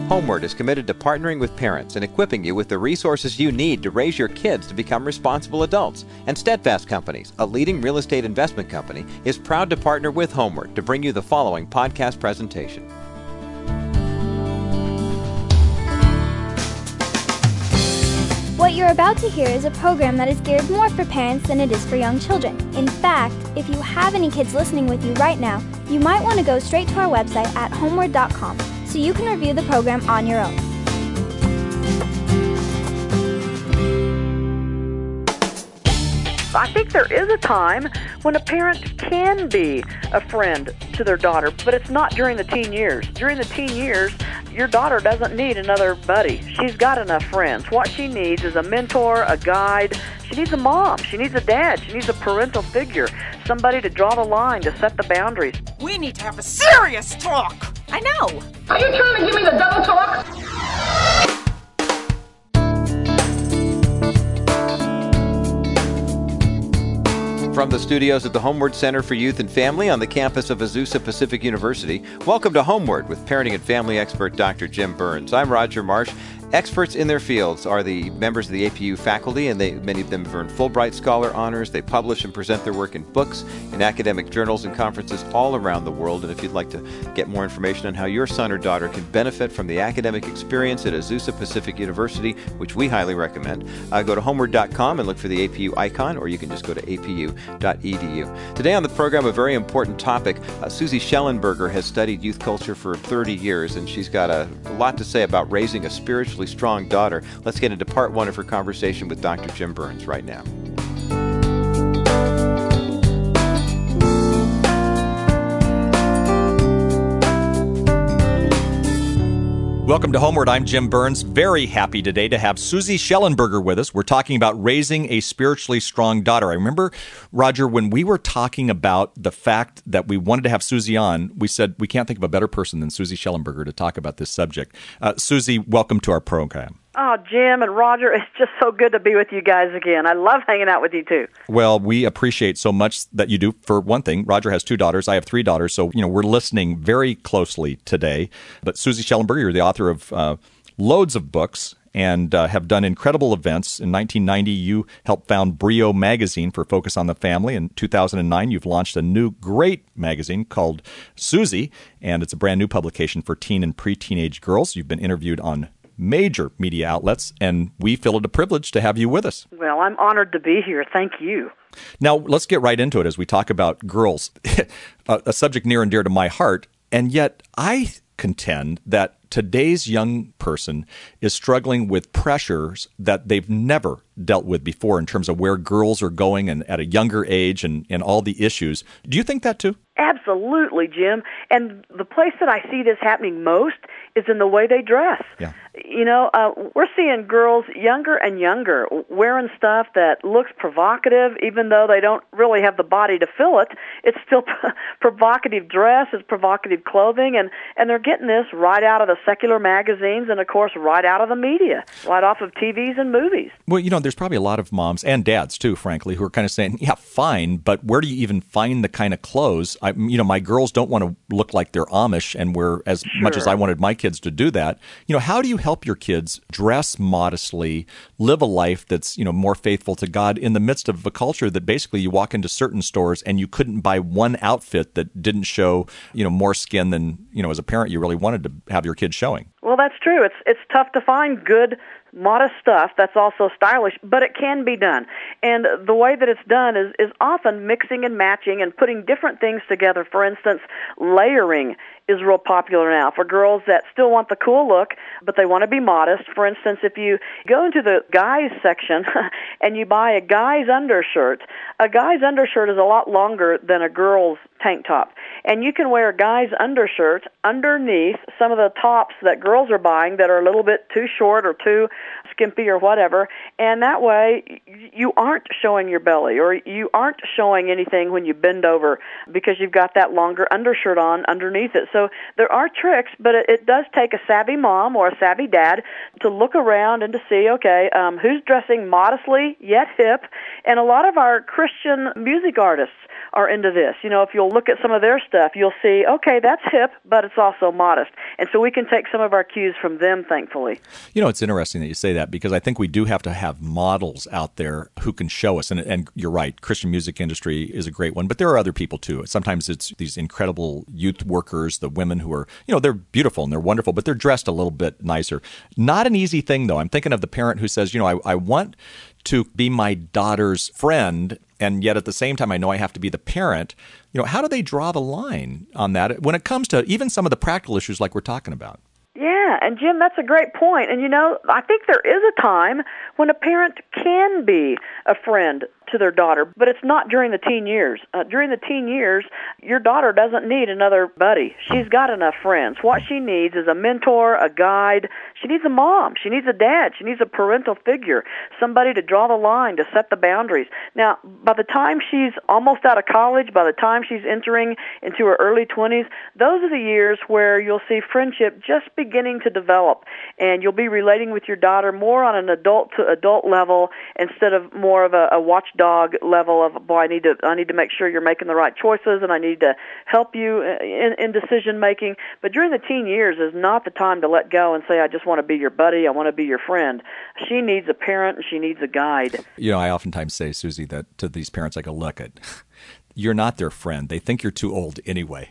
Homeward is committed to partnering with parents and equipping you with the resources you need to raise your kids to become responsible adults. And Steadfast Companies, a leading real estate investment company, is proud to partner with Homeward to bring you the following podcast presentation. What you're about to hear is a program that is geared more for parents than it is for young children. In fact, if you have any kids listening with you right now, you might want to go straight to our website at homeward.com so you can review the program on your own. I think there is a time when a parent can be a friend to their daughter, but it's not during the teen years. During the teen years, your daughter doesn't need another buddy. She's got enough friends. What she needs is a mentor, a guide. She needs a mom. She needs a dad. She needs a parental figure, somebody to draw the line, to set the boundaries. We need to have a serious talk. I know. Are you trying to give me the double talk? From the studios at the Homeward Center for Youth and Family on the campus of Azusa Pacific University, welcome to Homeward with parenting and family expert Dr. Jim Burns. I'm Roger Marsh. Experts in their fields are the members of the APU faculty, and many of them have earned Fulbright Scholar honors. They publish and present their work in books, in academic journals and conferences all around the world. And if you'd like to get more information on how your son or daughter can benefit from the academic experience at Azusa Pacific University, which we highly recommend, go to homeward.com and look for the APU icon, or you can just go to apu.edu. Today on the program, a very important topic. Susie Schellenberger has studied youth culture for 30 years, and she's got a lot to say about raising a spiritually strong daughter. Let's get into part one of her conversation with Dr. Jim Burns right now. Welcome to Homeward. I'm Jim Burns. Very happy today to have Susie Schellenberger with us. We're talking about raising a spiritually strong daughter. I remember, Roger, when we were talking about the fact that we wanted to have Susie on, we said we can't think of a better person than Susie Schellenberger to talk about this subject. Susie, welcome to our program. Oh, Jim and Roger, it's just so good to be with you guys again. I love hanging out with you, too. Well, we appreciate so much that you do. For one thing, Roger has 2 daughters. I have 3 daughters. So, we're listening very closely today. But Susie Schellenberger, you're the author of loads of books and have done incredible events. In 1990, you helped found Brio Magazine for Focus on the Family. In 2009, you've launched a new great magazine called Susie, and it's a brand new publication for teen and pre-teenage girls. You've been interviewed on major media outlets, and we feel it a privilege to have you with us. Well, I'm honored to be here. Thank you. Now, let's get right into it as we talk about girls, a subject near and dear to my heart, and yet I contend that today's young person is struggling with pressures that they've never dealt with before in terms of where girls are going and at a younger age and all the issues. Do you think that too? Absolutely, Jim. And the place that I see this happening most is in the way they dress. Yeah. We're seeing girls younger and younger wearing stuff that looks provocative, even though they don't really have the body to fill it. It's still provocative dress, it's provocative clothing, and they're getting this right out of the secular magazines and, of course, right out of the media, right off of TVs and movies. Well, there's probably a lot of moms and dads, too, frankly, who are kind of saying, yeah, fine, but where do you even find the kind of clothes? My girls don't want to look like they're Amish and wear as much as I wanted my kids to do that. How do you help your kids dress modestly, live a life that's, more faithful to God in the midst of a culture that basically you walk into certain stores and you couldn't buy one outfit that didn't show, more skin than, as a parent you really wanted to have your kids showing? Well, that's true. It's tough to find good, modest stuff that's also stylish, but it can be done. And the way that it's done is often mixing and matching and putting different things together. For instance, layering is real popular now for girls that still want the cool look, but they want to be modest. For instance, if you go into the guys section and you buy a guy's undershirt is a lot longer than a girl's tank top. And you can wear a guy's undershirt underneath some of the tops that girls are buying that are a little bit too short or too skimpy or whatever. And that way you aren't showing your belly or you aren't showing anything when you bend over because you've got that longer undershirt on underneath it. so there are tricks, but it does take a savvy mom or a savvy dad to look around and to see, okay, who's dressing modestly yet hip. And a lot of our Christian music artists are into this. You know, if you'll look at some of their stuff, you'll see, okay, that's hip, but it's also modest. And so we can take some of our cues from them, thankfully. You know, it's interesting that you say that, because I think we do have to have models out there who can show us. And you're right, Christian music industry is a great one, but there are other people too. Sometimes it's these incredible youth workers, the women who are, you know, they're beautiful and they're wonderful, but they're dressed a little bit nicer. Not an easy thing, though. I'm thinking of the parent who says, you know, I want to be my daughter's friend, and yet at the same time I know I have to be the parent. You know, how do they draw the line on that when it comes to even some of the practical issues like we're talking about? Yeah, and Jim, that's a great point. And, you know, I think there is a time when a parent can be a friend to their daughter, but it's not during the teen years. During the teen years, your daughter doesn't need another buddy. She's got enough friends. What she needs is a mentor, a guide. She needs a mom. She needs a dad. She needs a parental figure, somebody to draw the line, to set the boundaries. Now, by the time she's almost out of college, by the time she's entering into her early 20s, those are the years where you'll see friendship just beginning to develop, and you'll be relating with your daughter more on an adult-to-adult level instead of more of a watchdog level of, boy, I need to make sure you're making the right choices, and I need to help you in decision making. But during the teen years is not the time to let go and say, I just want to be your buddy, I want to be your friend. She needs a parent and she needs a guide. You know, I oftentimes say, Susie, that to these parents, I go, look, you're not their friend. They think you're too old anyway.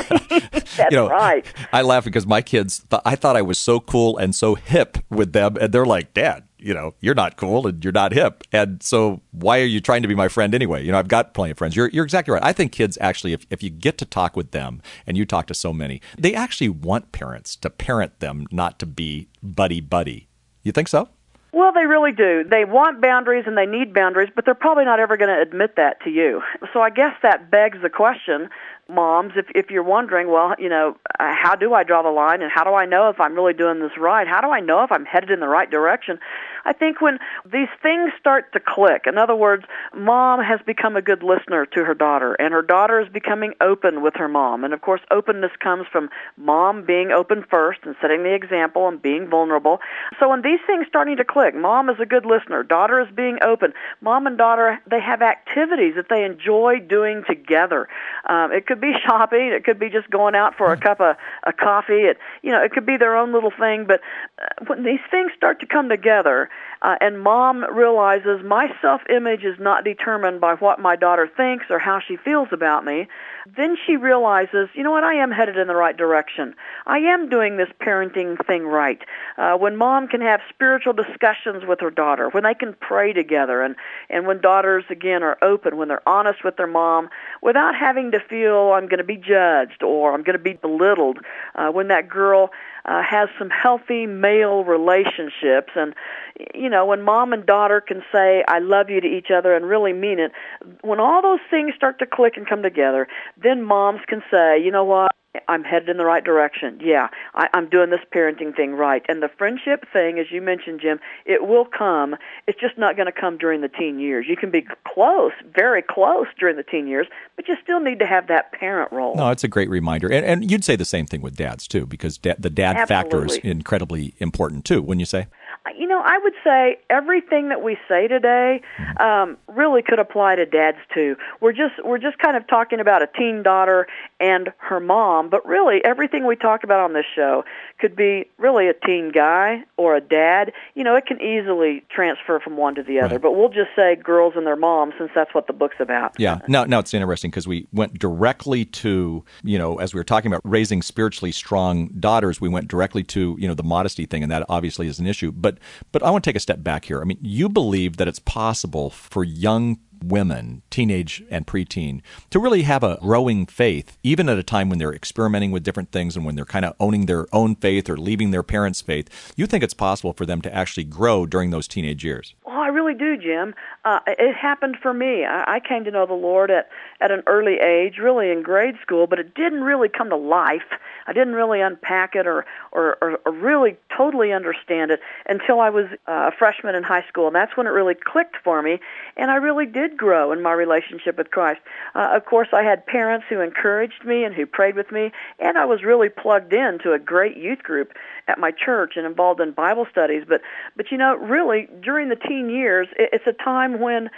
That's right. I laugh because my kids, I thought I was so cool and so hip with them, and they're like, Dad, you know, you're not cool and you're not hip. And so why are you trying to be my friend anyway? You know, I've got plenty of friends. You're exactly right. I think kids actually, if you get to talk with them, and you talk to so many, they actually want parents to parent them, not to be buddy-buddy. You think so? Well, they really do. They want boundaries and they need boundaries, but they're probably not ever going to admit that to you. So I guess that begs the question, moms, if you're wondering, well, you know, how do I draw the line, and how do I know if I'm really doing this right? How do I know if I'm headed in the right direction? I think when these things start to click, in other words, mom has become a good listener to her daughter, and her daughter is becoming open with her mom. And, of course, openness comes from mom being open first and setting the example and being vulnerable. So when these things starting to click, mom is a good listener, daughter is being open, mom and daughter, they have activities that they enjoy doing together. It could be shopping, it could be just going out for a cup of coffee, it could be their own little thing, but when these things start to come together, and mom realizes my self-image is not determined by what my daughter thinks or how she feels about me, then she realizes, you know what, I am headed in the right direction. I am doing this parenting thing right. When mom can have spiritual discussions with her daughter, when they can pray together, and when daughters, again, are open, when they're honest with their mom, without having to feel I'm going to be judged or I'm going to be belittled, when that girl has some healthy male relationships, and when mom and daughter can say I love you to each other and really mean it, when all those things start to click and come together, then moms can say, you know what, I'm headed in the right direction. Yeah, I'm doing this parenting thing right. And the friendship thing, as you mentioned, Jim, it will come. It's just not going to come during the teen years. You can be close, very close during the teen years, but you still need to have that parent role. No, it's a great reminder. And you'd say the same thing with dads, too, because the dad factor is incredibly important, too, wouldn't you say? I would say everything that we say today really could apply to dads too. We're just kind of talking about a teen daughter and her mom, but really everything we talk about on this show could be really a teen guy or a dad. It can easily transfer from one to the other, but we'll just say girls and their moms since that's what the book's about. Yeah. Now it's interesting because we went directly to, as we were talking about raising spiritually strong daughters, we went directly to, the modesty thing, and that obviously is an issue. But I want to take a step back here. I mean, you believe that it's possible for young women, teenage and preteen, to really have a growing faith, even at a time when they're experimenting with different things and when they're kind of owning their own faith or leaving their parents' faith. You think it's possible for them to actually grow during those teenage years? Oh, I really do, Jim. It happened for me. I came to know the Lord at an early age, really in grade school, but it didn't really come to life I didn't really unpack it or really totally understand it until I was a freshman in high school, and that's when it really clicked for me, and I really did grow in my relationship with Christ. Of course, I had parents who encouraged me and who prayed with me, and I was really plugged into a great youth group at my church and involved in Bible studies. But really, during the teen years, it's a time when,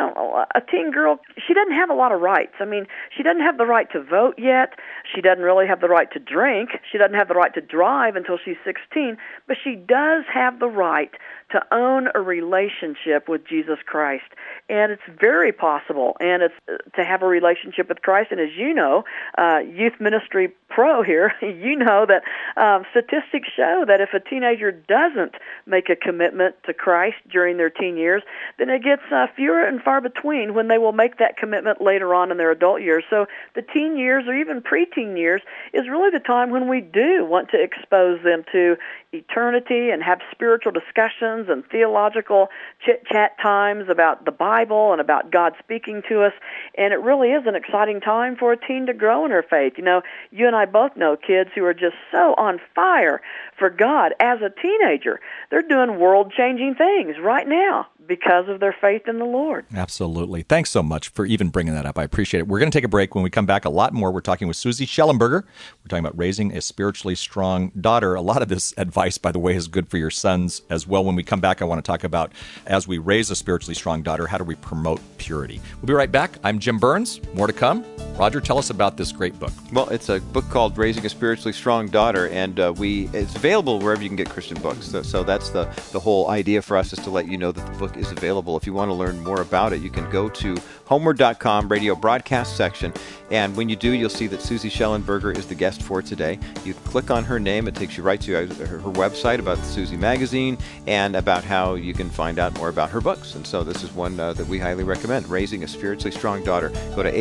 a teen girl, she doesn't have a lot of rights. I mean, she doesn't have the right to vote yet. She doesn't really have the right to drink. She doesn't have the right to drive until she's 16, but she does have the right to own a relationship with Jesus Christ. And it's very possible, and it's to have a relationship with Christ. And as you know, youth ministry pro here, you know that statistics show that if a teenager doesn't make a commitment to Christ during their teen years, then it gets fewer and far between when they will make that commitment later on in their adult years. So the teen years or even preteen years is really the time when we do want to expose them to eternity and have spiritual discussions and theological chit-chat times about the Bible and about God speaking to us. And it really is an exciting time for a teen to grow in her faith. You and I both know kids who are just so on fire for God as a teenager. They're doing world-changing things right now because of their faith in the Lord. Absolutely. Thanks so much for even bringing that up. I appreciate it. We're going to take a break. When we come back, a lot more. We're talking with Susie Schellenberger. We're talking about raising a spiritually strong daughter. A lot of this advice, by the way, is good for your sons as well. When we come back, I want to talk about, as we raise a spiritually strong daughter, how do we promote purity? We'll be right back. I'm Jim Burns. More to come. Roger, tell us about this great book. Well, it's a book called Raising a Spiritually Strong Daughter, and it's available wherever you can get Christian books. So that's the whole idea for us, is to let you know that the book is available. If you want to learn more about it, you can go to homeward.com, radio broadcast section, and when you do, you'll see that Susie Schellenberger is the guest for today. You click on her name. It takes you right to her website about the Susie magazine and about how you can find out more about her books. And so this is one that we highly recommend, Raising a Spiritually Strong Daughter. Go to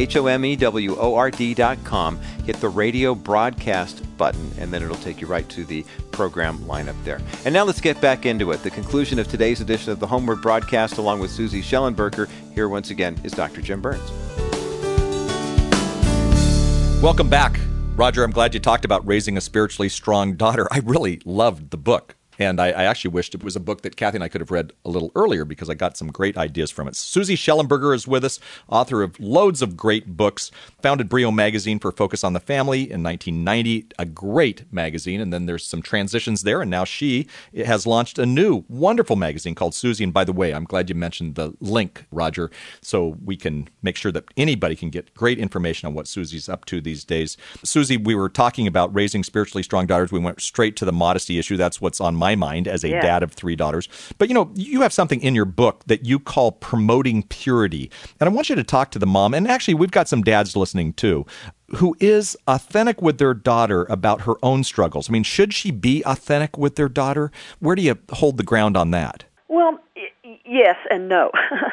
HOMEWORD.com, hit the radio broadcast button, and then it'll take you right to the program lineup there. And now let's get back into it. The conclusion of today's edition of the Homeward broadcast, along with Susie Schellenberger. Here once again is Dr. Jim Burns. Welcome back. Roger, I'm glad you talked about raising a spiritually strong daughter. I really loved the book. And I actually wished it was a book that Kathy and I could have read a little earlier, because I got some great ideas from it. Susie Schellenberger is with us, author of loads of great books, founded Brio Magazine for Focus on the Family in 1990, a great magazine. And then there's some transitions there. And now she has launched a new wonderful magazine called Susie. And by the way, I'm glad you mentioned the link, Roger, so we can make sure that anybody can get great information on what Susie's up to these days. Susie, we were talking about raising spiritually strong daughters. We went straight to the modesty issue. That's what's on my mind as a dad of 3 daughters. But you have something in your book that you call promoting purity. And I want you to talk to the mom, and actually we've got some dads listening too, who is authentic with their daughter about her own struggles. I mean, should she be authentic with their daughter? Where do you hold the ground on that? Well, yes and no.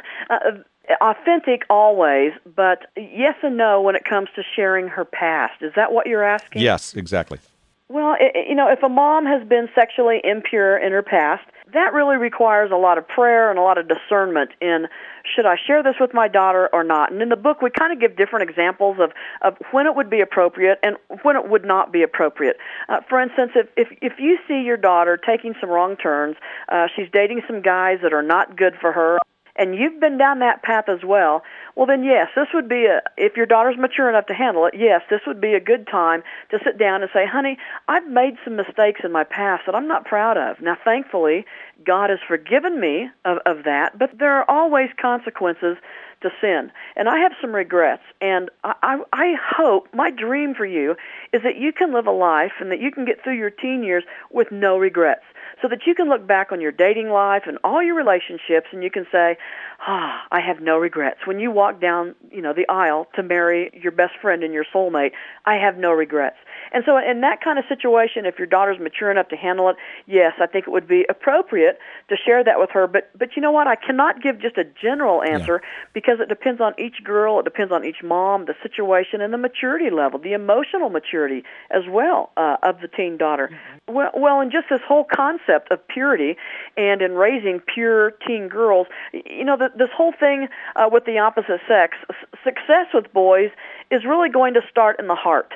Authentic always, but yes and no when it comes to sharing her past. Is that what you're asking? Yes, exactly. Well, if a mom has been sexually impure in her past, that really requires a lot of prayer and a lot of discernment in, should I share this with my daughter or not? And in the book, we kind of give different examples of when it would be appropriate and when it would not be appropriate. For instance, if you see your daughter taking some wrong turns, she's dating some guys that are not good for her, and you've been down that path as well, well then yes, this would be if your daughter's mature enough to handle it, yes, this would be a good time to sit down and say, honey, I've made some mistakes in my past that I'm not proud of. Now, thankfully, God has forgiven me of that, but there are always consequences to sin. And I have some regrets, and I hope, my dream for you is that you can live a life and that you can get through your teen years with no regrets, so that you can look back on your dating life and all your relationships and you can say, I have no regrets. When you walk down, the aisle to marry your best friend and your soulmate, I have no regrets. And so in that kind of situation, if your daughter's mature enough to handle it, yes, I think it would be appropriate to share that with her. But you know what? I cannot give just a general answer because it depends on each girl, it depends on each mom, the situation, and the maturity level, the emotional maturity as well of the teen daughter. Mm-hmm. Well, in just this whole concept of purity and in raising pure teen girls, this whole thing with the opposite sex, success with boys is really going to start in the heart.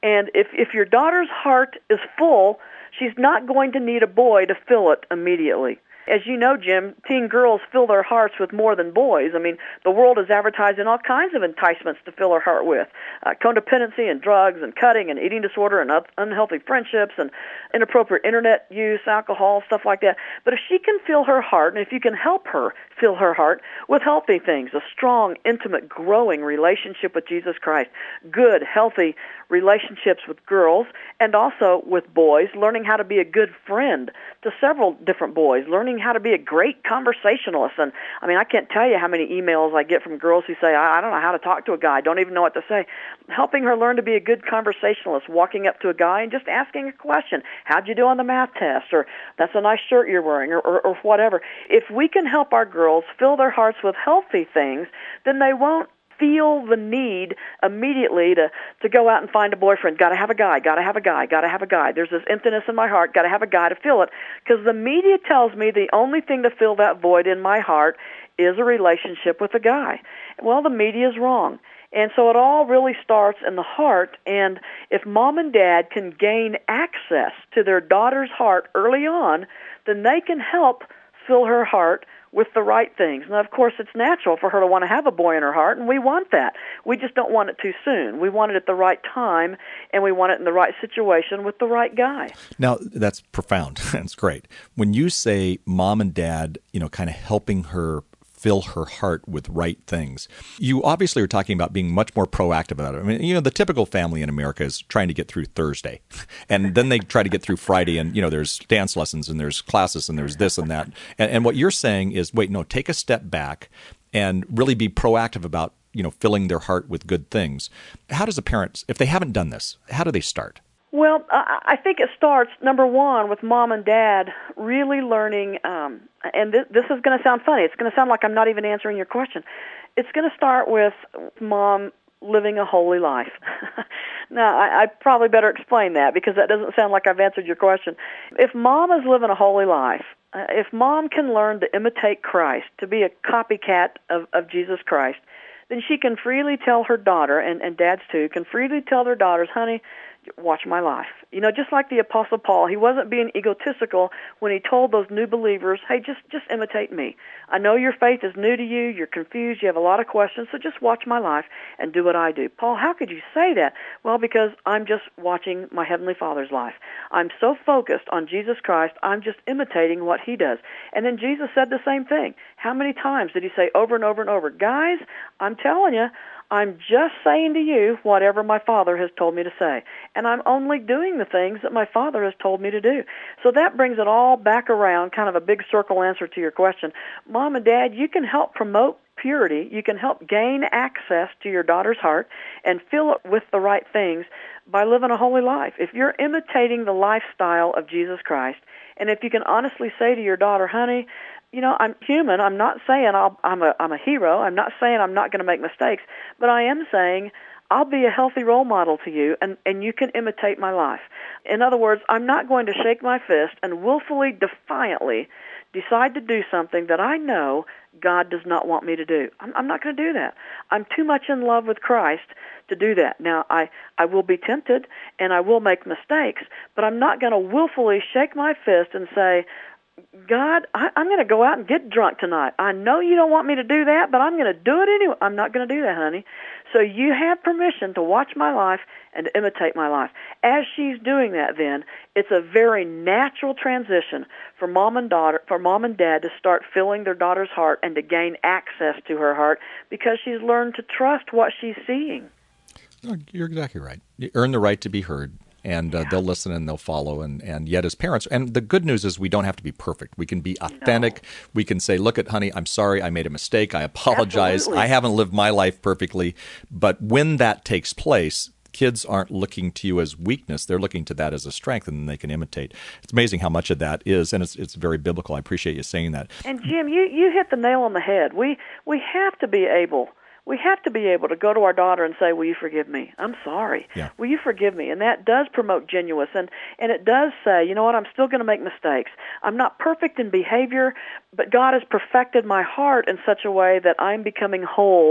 And if your daughter's heart is full, she's not going to need a boy to fill it immediately. As you know, Jim, teen girls fill their hearts with more than boys. I mean, the world is advertising all kinds of enticements to fill her heart with. Codependency and drugs and cutting and eating disorder and unhealthy friendships and inappropriate internet use, alcohol, stuff like that. But if she can fill her heart, and if you can help her fill her heart with healthy things, a strong, intimate, growing relationship with Jesus Christ, good, healthy relationships with girls and also with boys, learning how to be a good friend to several different boys, learning how to be a great conversationalist. And I mean, I can't tell you how many emails I get from girls who say, I don't know how to talk to a guy, I don't even know what to say. Helping her learn to be a good conversationalist, walking up to a guy and just asking a question. How'd you do on the math test? Or that's a nice shirt you're wearing, or whatever. If we can help our girls fill their hearts with healthy things, then they won't feel the need immediately to go out and find a boyfriend. Got to have a guy, got to have a guy, got to have a guy. There's this emptiness in my heart, got to have a guy to fill it. Because the media tells me the only thing to fill that void in my heart is a relationship with a guy. Well, the media is wrong. And so it all really starts in the heart, and if mom and dad can gain access to their daughter's heart early on, then they can help fill her heart with the right things. Now, of course, it's natural for her to want to have a boy in her heart, and we want that. We just don't want it too soon. We want it at the right time, and we want it in the right situation with the right guy. Now, that's profound. That's great. When you say mom and dad, kind of helping her fill her heart with right things, you obviously are talking about being much more proactive about it. I mean, the typical family in America is trying to get through Thursday, and then they try to get through Friday, and there's dance lessons and there's classes and there's this and that. And what you're saying is, wait, no, take a step back and really be proactive about filling their heart with good things. How does a parent, if they haven't done this, how do they start? Well, I think it starts, number one, with mom and dad really learning, and this is going to sound funny. It's going to sound like I'm not even answering your question. It's going to start with mom living a holy life. Now, I probably better explain that because that doesn't sound like I've answered your question. If mom is living a holy life, if mom can learn to imitate Christ, to be a copycat of Jesus Christ, then she can freely tell her daughter, and dads too, can freely tell their daughters, honey, watch my life. Just like the Apostle Paul, he wasn't being egotistical when he told those new believers, hey, just imitate me. I know your faith is new to you, you're confused, you have a lot of questions, so just watch my life and do what I do. Paul, how could you say that? Well, because I'm just watching my Heavenly Father's life. I'm so focused on Jesus Christ, I'm just imitating what he does. And then Jesus said the same thing. How many times did he say over and over and over, guys, I'm telling you, I'm just saying to you whatever my Father has told me to say. And I'm only doing the things that my Father has told me to do. So that brings it all back around, kind of a big circle answer to your question. Mom and Dad, you can help promote purity. You can help gain access to your daughter's heart and fill it with the right things by living a holy life. If you're imitating the lifestyle of Jesus Christ, and if you can honestly say to your daughter, honey, I'm human. I'm not saying I'm a hero. I'm not saying I'm not going to make mistakes, but I am saying I'll be a healthy role model to you, and you can imitate my life. In other words, I'm not going to shake my fist and willfully, defiantly decide to do something that I know God does not want me to do. I'm not going to do that. I'm too much in love with Christ to do that. Now, I will be tempted, and I will make mistakes, but I'm not going to willfully shake my fist and say, God, I'm going to go out and get drunk tonight. I know you don't want me to do that, but I'm going to do it anyway. I'm not going to do that, honey. So you have permission to watch my life and to imitate my life. As she's doing that, then, it's a very natural transition for mom and dad to start filling their daughter's heart and to gain access to her heart because she's learned to trust what she's seeing. You're exactly right. You earn the right to be heard. And they'll listen and they'll follow. And yet as parents, and the good news is we don't have to be perfect. We can be authentic. No. We can say, look, honey, I'm sorry. I made a mistake. I apologize. Absolutely. I haven't lived my life perfectly. But when that takes place, kids aren't looking to you as weakness. They're looking to that as a strength, and then they can imitate. It's amazing how much of that is, and it's very biblical. I appreciate you saying that. And, Jim, you hit the nail on the head. We have to be able to go to our daughter and say, will you forgive me? I'm sorry. Yeah. Will you forgive me? And that does promote genuineness. And it does say, you know what, I'm still going to make mistakes. I'm not perfect in behavior, but God has perfected my heart in such a way that I'm becoming whole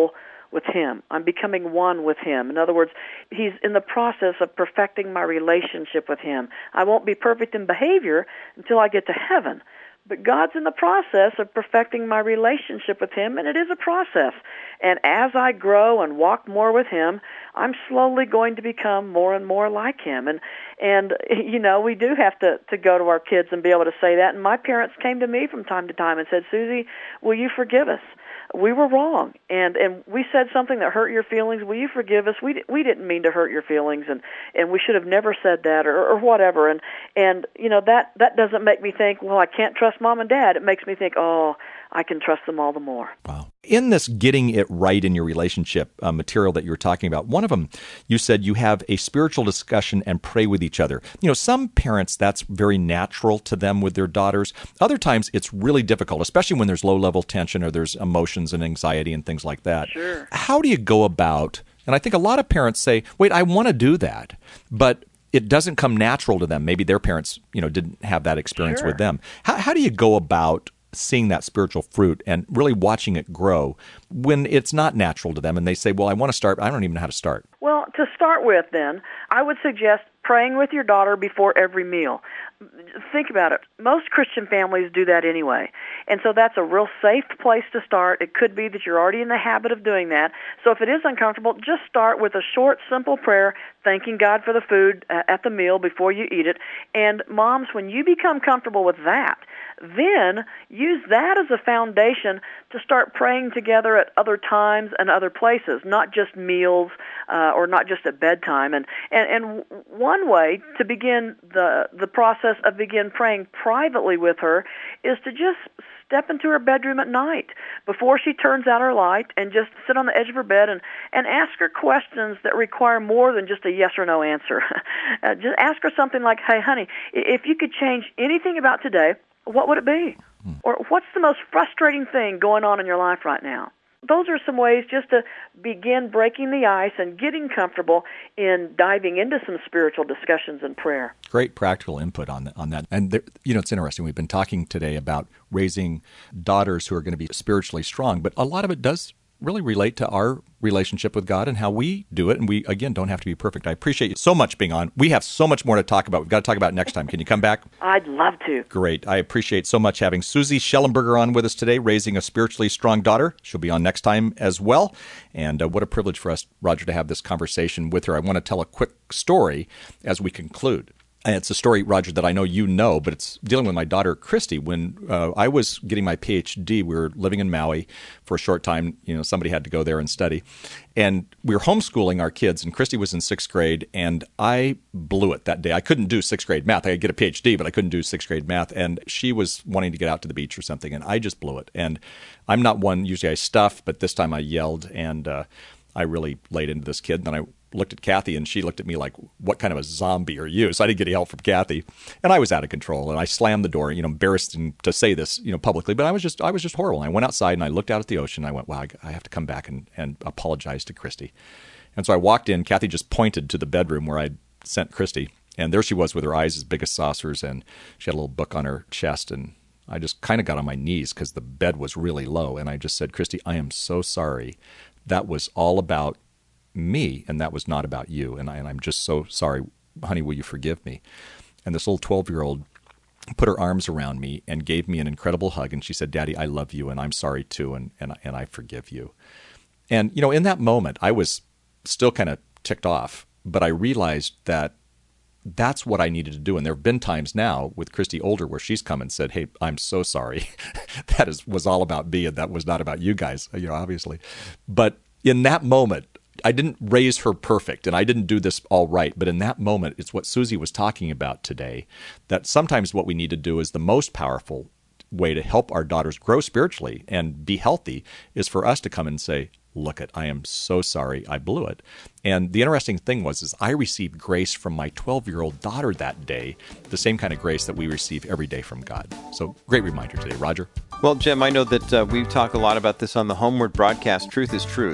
with Him. I'm becoming one with Him. In other words, He's in the process of perfecting my relationship with Him. I won't be perfect in behavior until I get to heaven. But God's in the process of perfecting my relationship with Him, and it is a process. And as I grow and walk more with Him, I'm slowly going to become more and more like Him. And you know, we do have to go to our kids and be able to say that. And my parents came to me from time to time and said, Susie, will you forgive us? We were wrong, and we said something that hurt your feelings. Will you forgive us? We didn't mean to hurt your feelings, and we should have never said that, or whatever. And you know, that doesn't make me think, well, I can't trust Mom and Dad. It makes me think, oh, I can trust them all the more. Wow. In this getting it right in your relationship material that you were talking about, one of them, you said you have a spiritual discussion and pray with each other. You know, some parents, that's very natural to them with their daughters. Other times it's really difficult, especially when there's low-level tension or there's emotions and anxiety and things like that. Sure. How do you go about, and I think a lot of parents say, wait, I want to do that, but it doesn't come natural to them. Maybe their parents, you know, didn't have that experience with them. How do you go about seeing that spiritual fruit and really watching it grow when it's not natural to them and they say, well, I want to start, but I don't even know how to start? Well, to start with then, I would suggest praying with your daughter before every meal. Think about it. Most Christian families do that anyway. And so that's a real safe place to start. It could be that you're already in the habit of doing that. So if it is uncomfortable, just start with a short, simple prayer, thanking God for the food at the meal before you eat it. And moms, when you become comfortable with that, then use that as a foundation to start praying together at other times and other places, not just meals or not just at bedtime. And one way to begin the process of begin praying privately with her is to just step into her bedroom at night before she turns out her light and just sit on the edge of her bed and ask her questions that require more than just a yes or no answer. Just ask her something like, hey, honey, if you could change anything about today, what would it be? Or what's the most frustrating thing going on in your life right now? Those are some ways just to begin breaking the ice and getting comfortable in diving into some spiritual discussions and prayer. Great practical input on that. And there, you know, it's interesting. We've been talking today about raising daughters who are going to be spiritually strong, but a lot of it does really relate to our relationship with God and how we do it. And we, again, don't have to be perfect. I appreciate you so much being on. We have so much more to talk about. We've got to talk about it next time. Can you come back? I'd love to. Great. I appreciate so much having Susie Schellenberger on with us today, raising a spiritually strong daughter. She'll be on next time as well. And what a privilege for us, Roger, to have this conversation with her. I want to tell a quick story as we conclude. And it's a story, Roger, that I know you know, but it's dealing with my daughter, Christy. When I was getting my PhD, we were living in Maui for a short time. You know, somebody had to go there and study. And we were homeschooling our kids, and Christy was in 6th grade, and I blew it that day. I couldn't do 6th grade math. I could get a PhD, but I couldn't do 6th grade math. And she was wanting to get out to the beach or something, and I just blew it. And I'm not one, usually I stuff, but this time I yelled, and I really laid into this kid. And then I looked at Kathy, and she looked at me like, what kind of a zombie are you? So I didn't get any help from Kathy, and I was out of control, and I slammed the door, you know, embarrassed to say this, you know, publicly, but I was just horrible. And I went outside, and I looked out at the ocean, and I went, wow, I have to come back and apologize to Christy. And so I walked in. Kathy just pointed to the bedroom where I'd sent Christy, and there she was with her eyes as big as saucers, and she had a little book on her chest, and I just kind of got on my knees because the bed was really low, and I just said, Christy, I am so sorry. That was all about me, and that was not about you, and I'm just so sorry. Honey, will you forgive me? And this little 12-year-old put her arms around me and gave me an incredible hug, and she said, Daddy, I love you, and I'm sorry too, and I forgive you. And, you know, in that moment, I was still kind of ticked off, but I realized that that's what I needed to do. And there have been times now with Christy older where she's come and said, hey, I'm so sorry. That was all about me, and that was not about you guys, you know, obviously. But in that moment, I didn't raise her perfect, and I didn't do this all right, but in that moment, it's what Susie was talking about today, that sometimes what we need to do is the most powerful way to help our daughters grow spiritually and be healthy is for us to come and say, look it, I am so sorry, I blew it. And the interesting thing was I received grace from my 12-year-old daughter that day, the same kind of grace that we receive every day from God. So great reminder today. Roger? Well, Jim, I know that we talk a lot about this on the Homeward broadcast, Truth is Truth.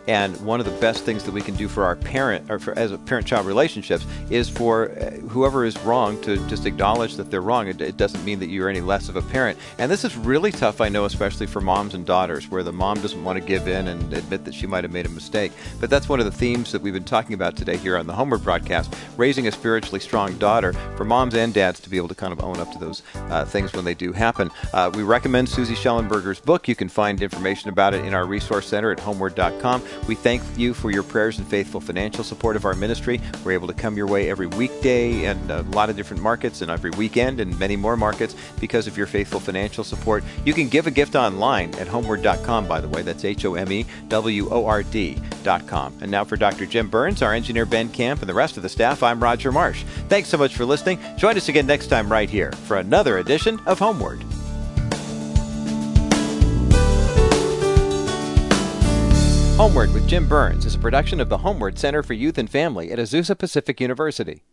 And one of the best things that we can do for our parent, or as a parent-child relationships, is for whoever is wrong to just acknowledge that they're wrong. It doesn't mean that you're any less of a parent. And this is really tough, I know, especially for moms and daughters, where the mom doesn't want to give in and admit that she might have made a mistake. But that's one of the themes that we've been talking about today here on the Homeward broadcast, raising a spiritually strong daughter, for moms and dads to be able to kind of own up to those things when they do happen. We recommend Susie Schellenberger's book. You can find information about it in our resource center at homeward.com. We thank you for your prayers and faithful financial support of our ministry. We're able to come your way every weekday and a lot of different markets, and every weekend and many more markets because of your faithful financial support. You can give a gift online at homeward.com, by the way. That's HOMEWORD.com. And now for Dr. Jim Burns, our engineer Ben Camp, and the rest of the staff, I'm Roger Marsh. Thanks so much for listening. Join us again next time right here for another edition of Homeward. Homeward with Jim Burns is a production of the Homeward Center for Youth and Family at Azusa Pacific University.